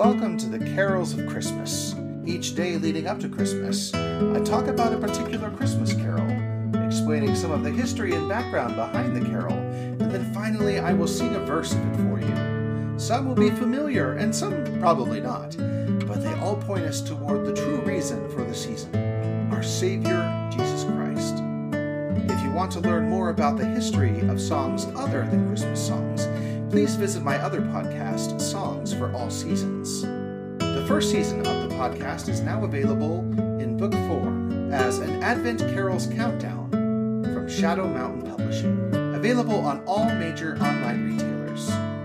Welcome to the Carols of Christmas. Each day leading up to Christmas, I talk about a particular Christmas carol, explaining some of the history and background behind the carol, and then finally I will sing a verse of it for you. Some will be familiar, and some probably not, but they all point us toward the true reason for the season, our Savior, Jesus Christ. If you want to learn more about the history of songs other than Christmas songs, please visit my other podcast, Songs for All Seasons. The first season of the podcast is now available in book form as an Advent Carols Countdown from Shadow Mountain Publishing, available on all major online retailers.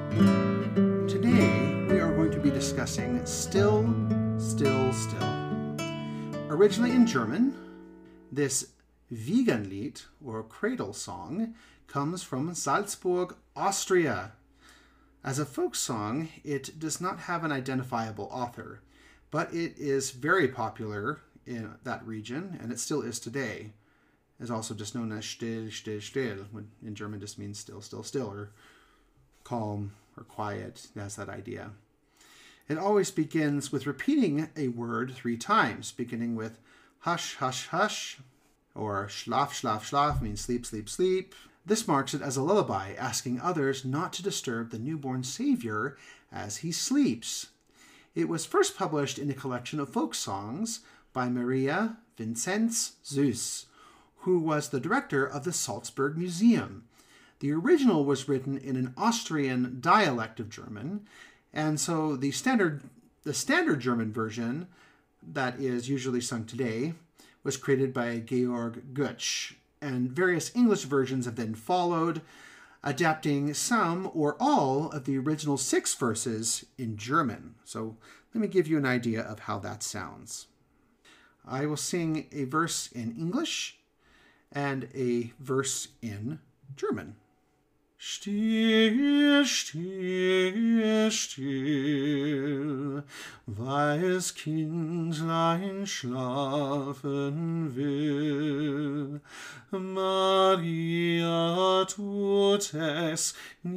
Today, we are going to be discussing Still, Still, Still. Originally in German, this Wiegenlied, or cradle song, comes from Salzburg, Austria. As a folk song, it does not have an identifiable author, but it is very popular in that region, and it still is today. It's also just known as still, still, still, which in German just means still, still, still, or calm or quiet. It has that idea. It always begins with repeating a word 3 times, beginning with hush, hush, hush, or schlaf, schlaf, schlaf, means sleep, sleep, sleep. This marks it as a lullaby, asking others not to disturb the newborn Savior as he sleeps. It was first published in a collection of folk songs by Maria Vincenz Süss, who was the director of the Salzburg Museum. The original was written in an Austrian dialect of German, and so the standard German version that is usually sung today was created by Georg Götsch, and various English versions have then followed, adapting some or all of the original 6 verses in German. So let me give you an idea of how that sounds. I will sing a verse in English and a verse in German. Still, still, still, weil's Kindlein schlafen will. Maria tut es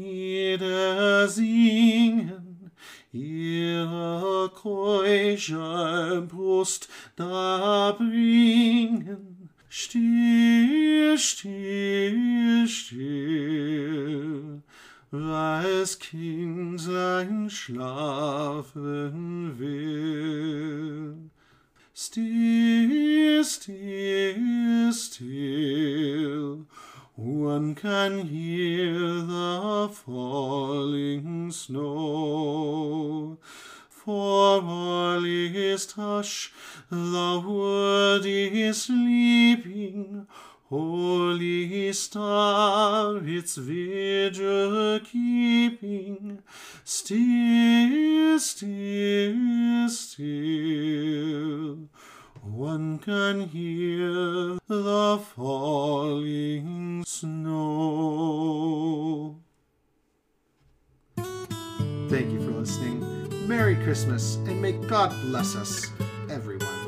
niedersingen, ihre keusche Brust darbringen. Still, still, still, weil's Kindlein schlafen will. Still, still, still, one can hear the falling snow. For all is hush, the world is sleeping, Holy Star its vigil keeping. Still, still, still, one can hear the falling snow. Thank you for listening. Merry Christmas, and may God bless us, everyone.